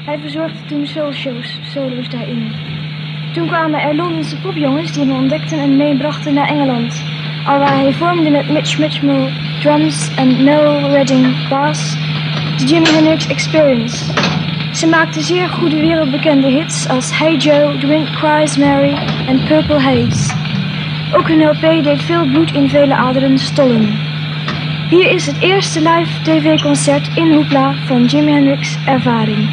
Hij verzorgde toen solo's daarin. Toen kwamen er Londense popjongens die hem ontdekten en meebrachten naar Engeland. Alwaar hij vormde met Mitch Mitchell drums en Noel Redding bass de Jimi Hendrix Experience. Ze maakten zeer goede wereldbekende hits als Hey Joe, The Wind Cries Mary en Purple Haze. Ook hun LP deed veel bloed in vele aderen stollen. Hier is het eerste live tv-concert in Hoopla van Jimi Hendrix Ervaring.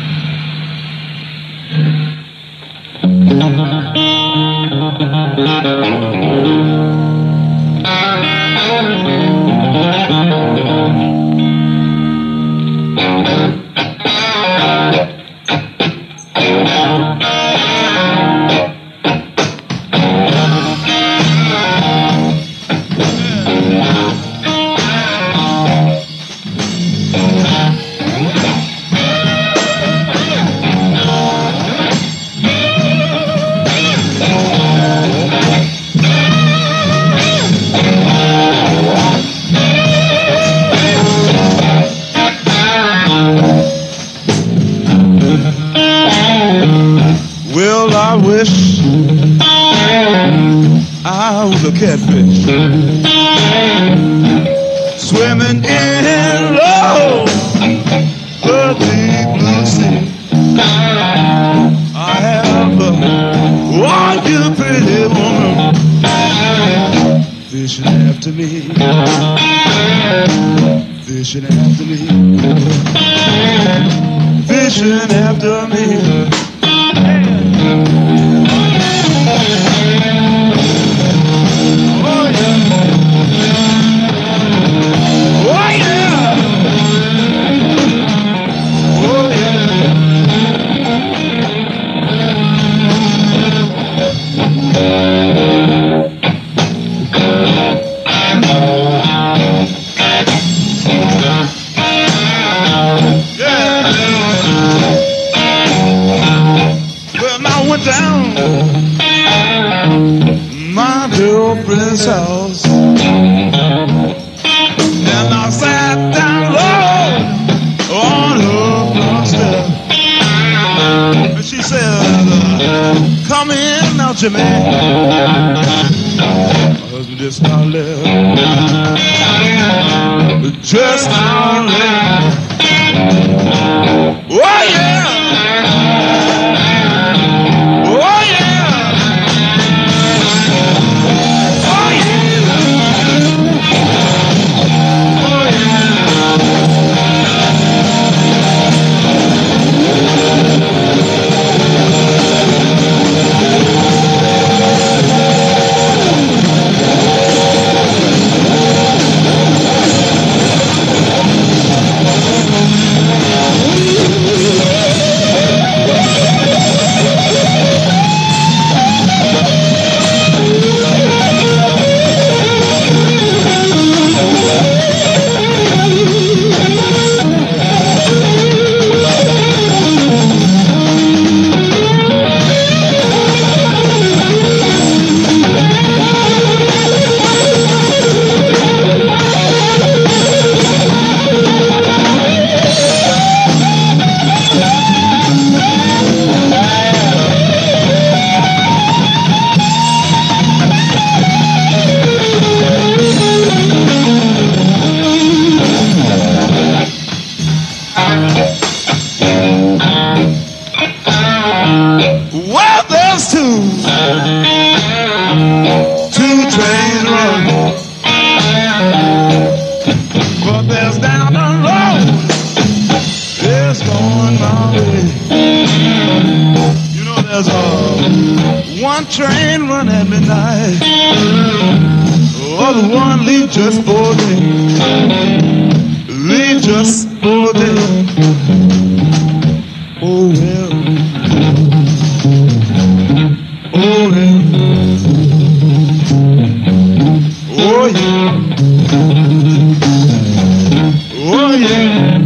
I wish I was a catfish swimming in love, the deep blue sea. I have one you pretty woman fishing after me, fishing after me, fishing after me. Down my girlfriend's house, and I sat down low on her front step, and she said, come in now, Jimmy. My husband just now left, just now left. Oh yeah. Train run at midnight, other one leave just for a day, leave just for a day. Oh well, oh well, oh yeah, oh yeah.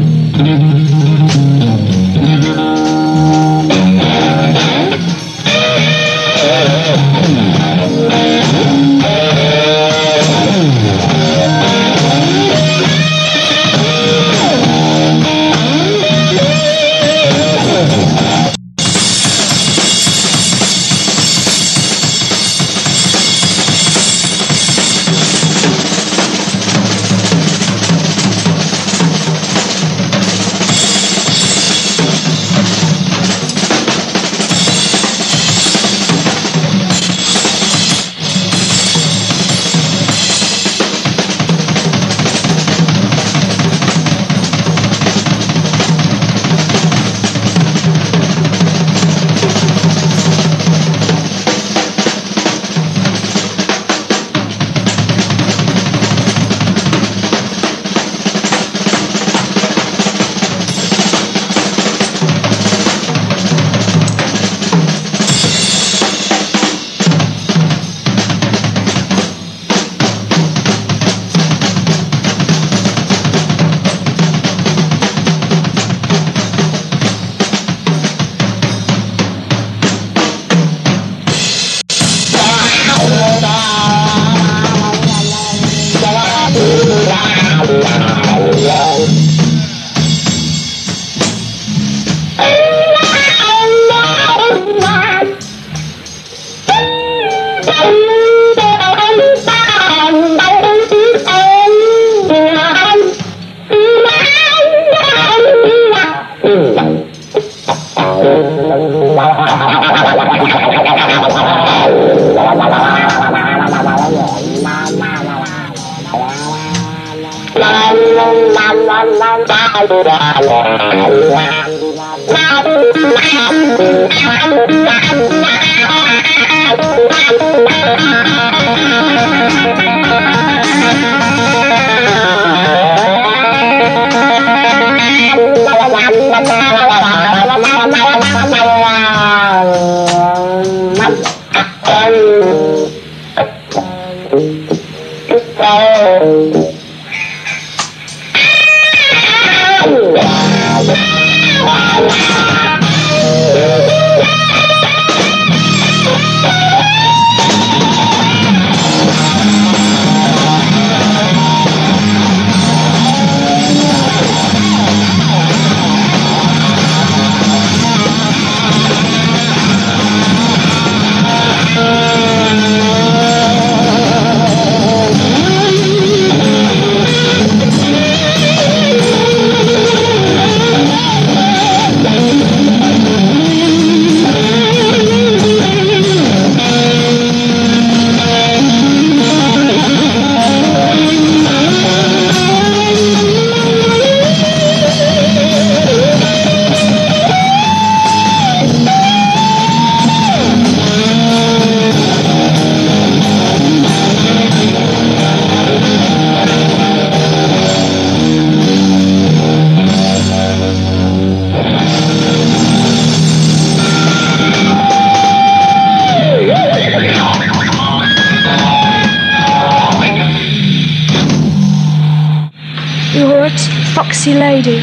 U hoort Foxy Lady.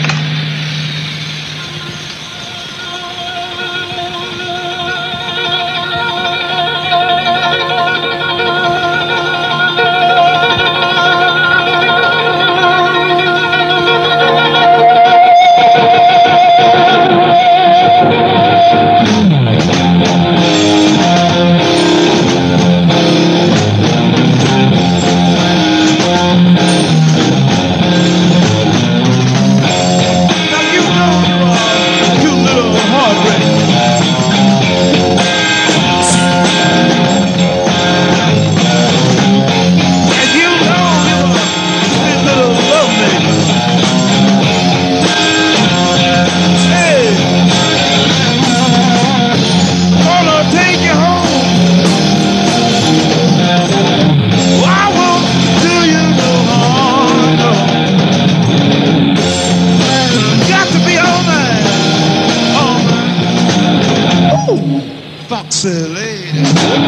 Foxy lady.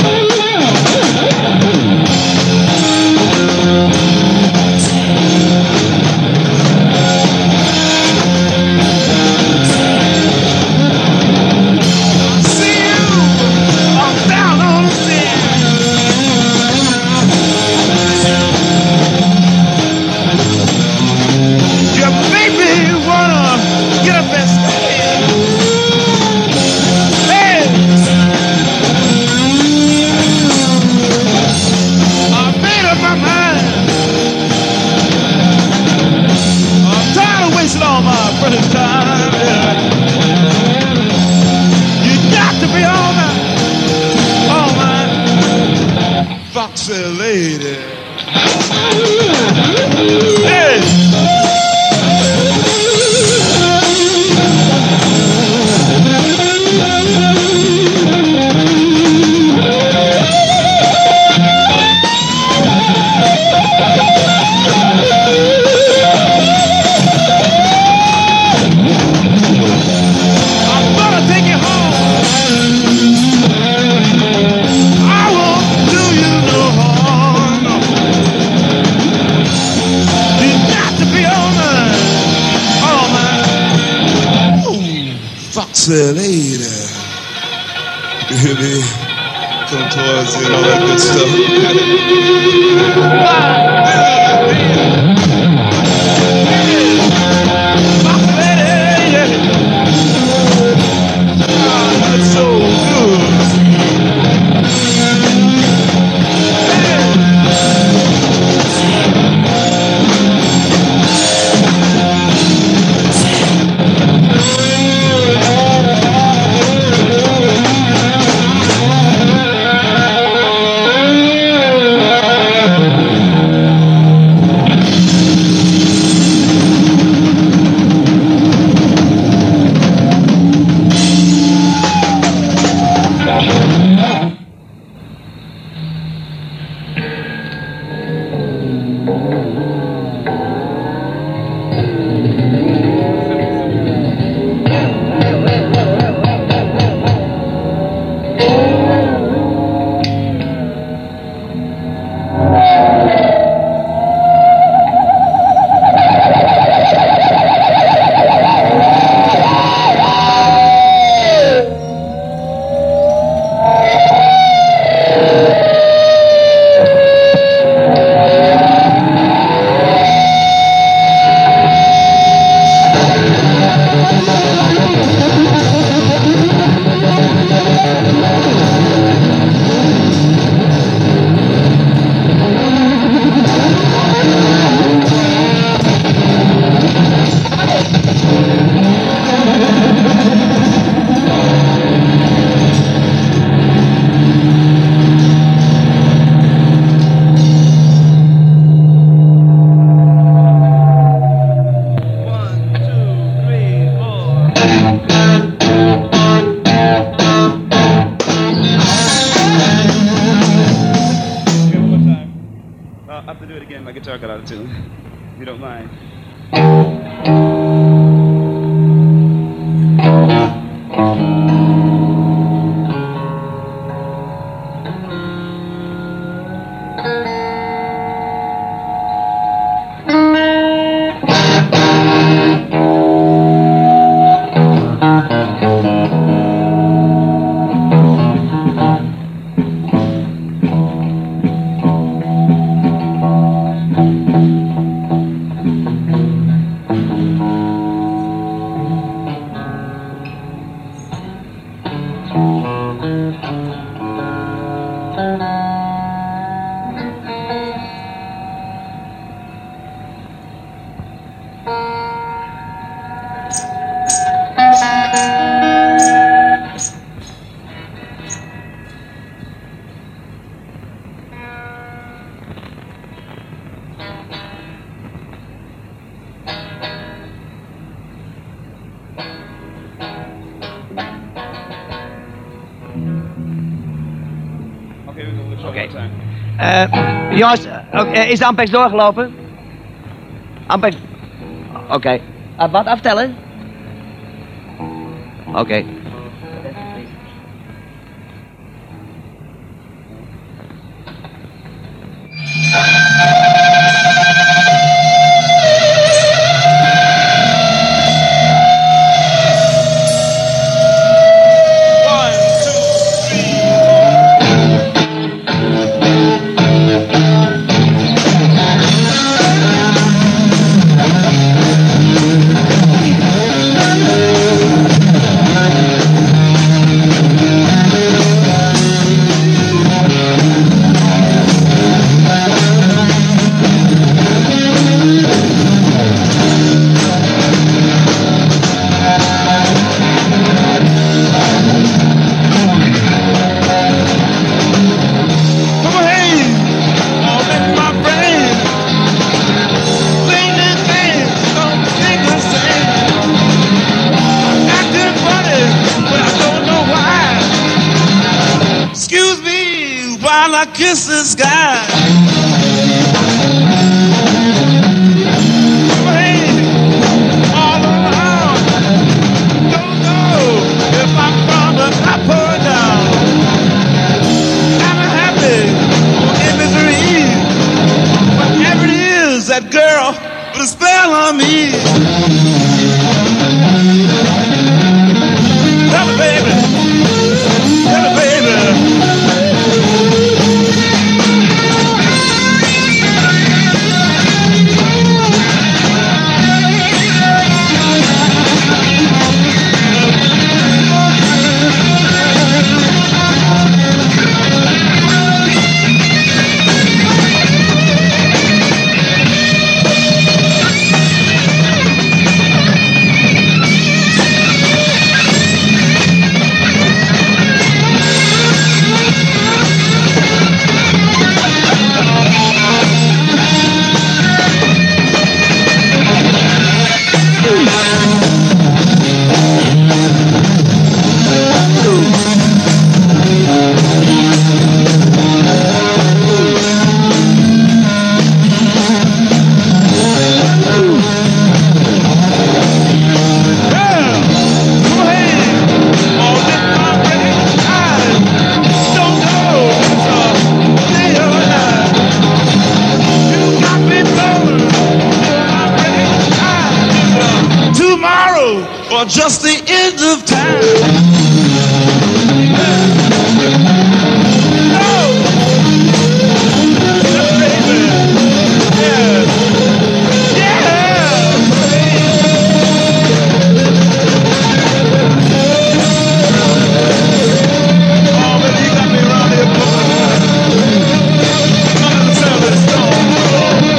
Foxy lady. Hey! I'm gonna take you home. I won't do you no harm. You got to be on my, foxy lady. You hear me? Come towards you and all that good stuff. Foxy lady, yeah. That's so good. record out of tune, if you don't mind. Jongens, is de Ampex doorgelopen? Ampex... Oké. Wat aftellen? Oké. Kiss the sky. Rain all around. Don't know if I'm gonna up or down. I'm happy or in misery. Whatever it is, that girl put a spell on me. Tell me, baby. Tell me, baby. Or just the end of time. No, baby, yeah, yeah. Oh, baby, you got me around here, boy. Come to tell this story.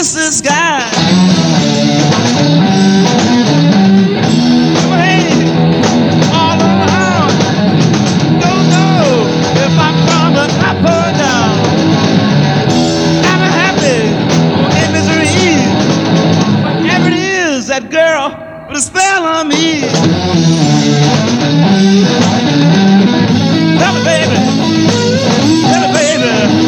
kiss the sky. Hey, all around. Don't know if I'm coming up or down. I'm happy or in misery. Whatever it is, that girl put a spell on me. Tell me, baby. Tell me, baby.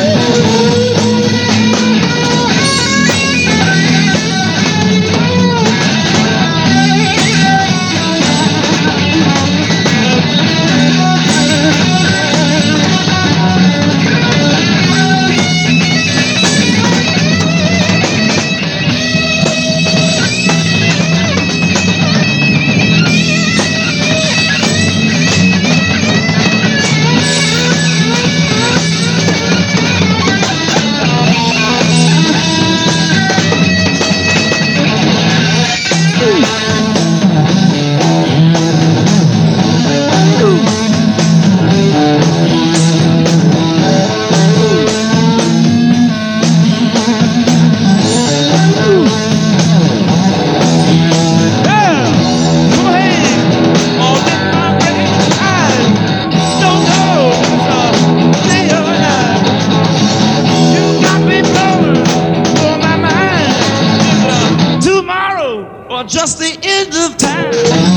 Just the end of time.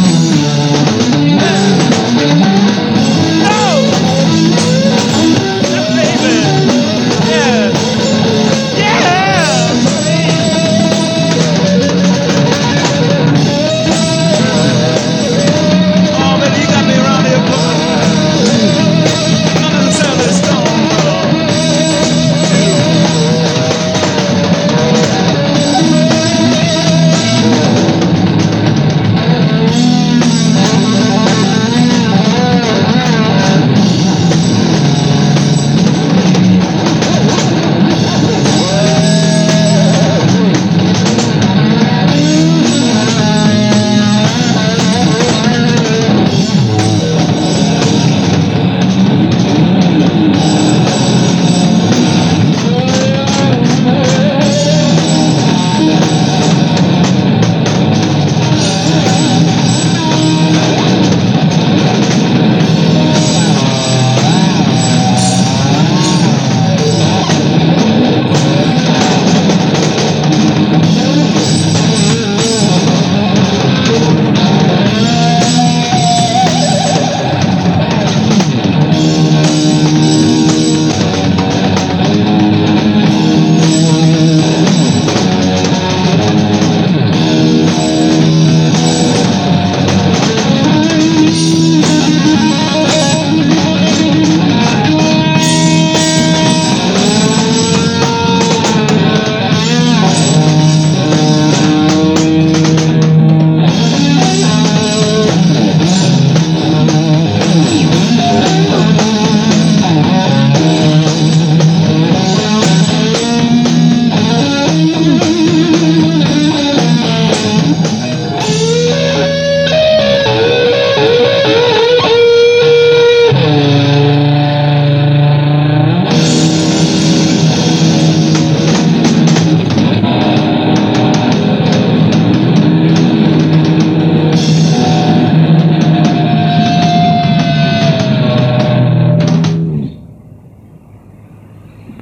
No, baby, yeah, yeah. Oh, baby, you got me around here, boy. Under the cell is stone.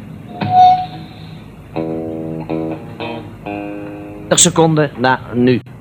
Seconden na nu.